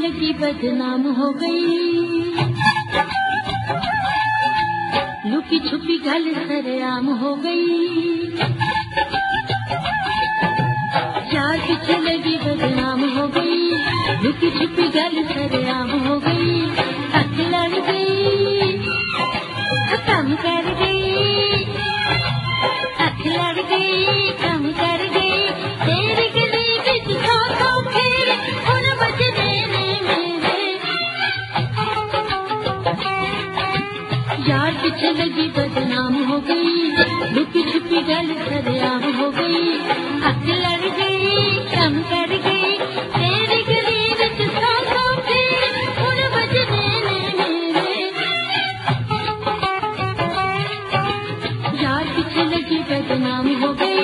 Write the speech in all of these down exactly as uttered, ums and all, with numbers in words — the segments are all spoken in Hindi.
लगी बदनाम हो गई, लुकी छुपी गल सरेआम हो गई। यार पीछे लगी बदनाम हो गई, लुकी छुपी गल सरेआम हो गई। अख लड़ गई, कम कर गई, अख लड़ गई, कम कर गई। तेरी गली बिच सौ सौ फेरे हुण बजदे ने मेरे। यार पीछे लगी बदनाम हो गई, लुकी छुपी गल सरेआम हो गई। अख लड़ गई, कम कर गई। तेरी गली बिच सौ सौ फेरे हुण बजदे ने मेरे। यार पीछे लगी बदनाम हो गई।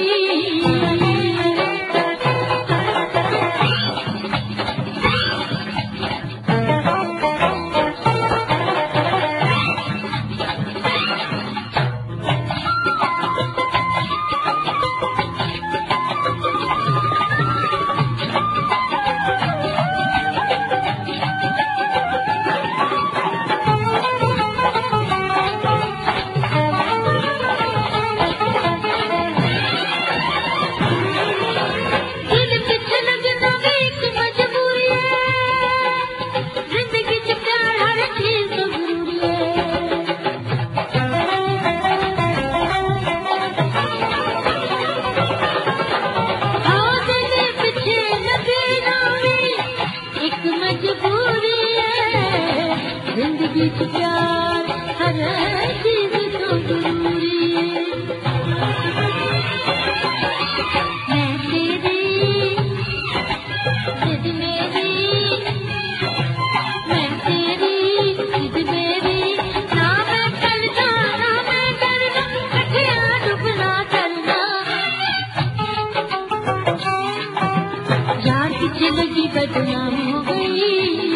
जिंदगी से प्यार हर चीज तो जरूरी है। मैं तेरी जिद मेरी, मैं तेरी जिद मेरी। ना मैं करना ना मैं करना, कठिया डुबना करना। यार पीछे लगी बदनाम हो गई।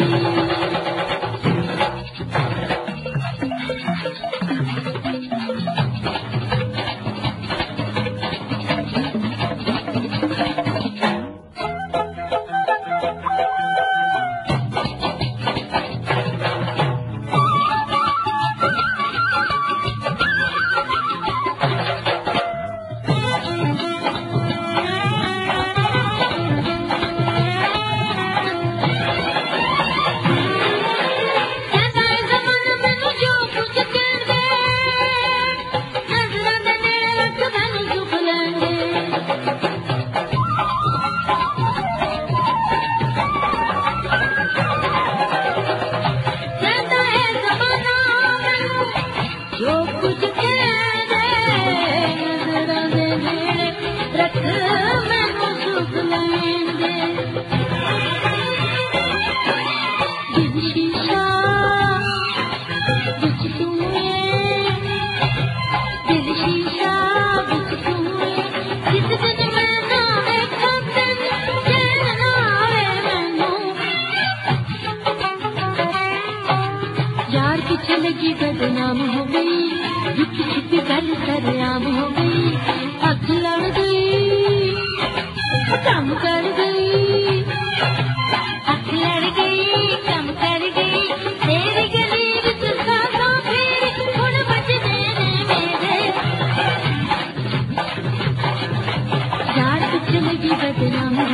जो कुछ तेरे नजरों में मेरे रख मैनू सुख लेंगे। दिल शीशा बिच तू है, दिल शीशा बिच तू है। जिस दिन मैं ना देखा तेन चैन ना आवे मैनू। यार पीछे लगी बदनाम हो गई, लुकी छुपी गल सरेआम हो गई। अख लड़ गई, कम कर गई, अख लड़ गई, कम कर गई। तेरी गली बिच सौ सौ फेरे हुण बजदे ने मेरे। यार पीछे लगी बदनाम